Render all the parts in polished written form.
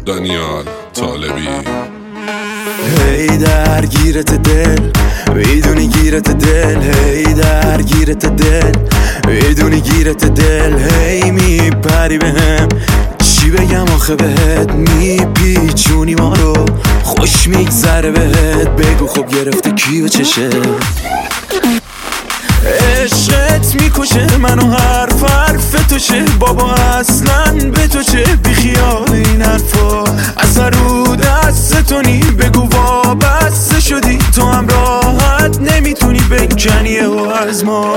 دانیال طالبی. هی درگیرت دل میدونی گیرت دل، هی درگیرت دل میدونی گیرت دل، هی میپری بهم چی بگم آخه بهت، میپیچونی ما رو خوش میگذره بهت، بگو خب گرفته کی و چشه. عشقت میکشه منو حرف تو چه بابا، اصلا به تو چه، بیخیال این حرفا اصلا رو دست تو نی، بگو وابسته شدی تو هم راحت نمیتونی بکنی و از ما.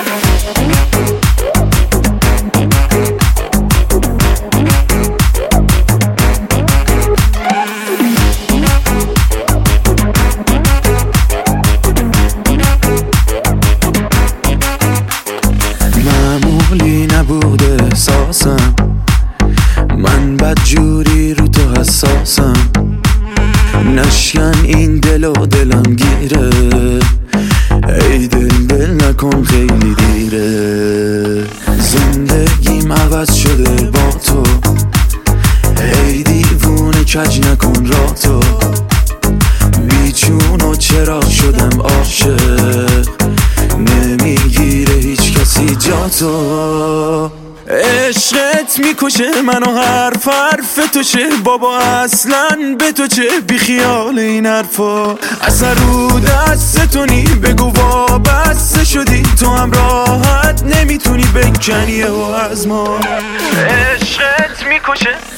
معمولی نبوده احساسم، من بدجوری رو تو حساسم، نشکن این دل و دلم گیره، ای دل نکن خیلی دیره، زندگیم عوض شده با تو، ای دیوونه کج نکن را تو، بیچون و چرا شدم عاشق، نمیگیره هیچ کسی جا تو. عشقت میکشه منو حرف تو چه بابا، اصلا به تو چه، بیخیال این حرفا اصلا رو دست تو نی، بگو وابسته شدی تو هم راحت نمیتونی بکنی و از ما. عشقت میکشه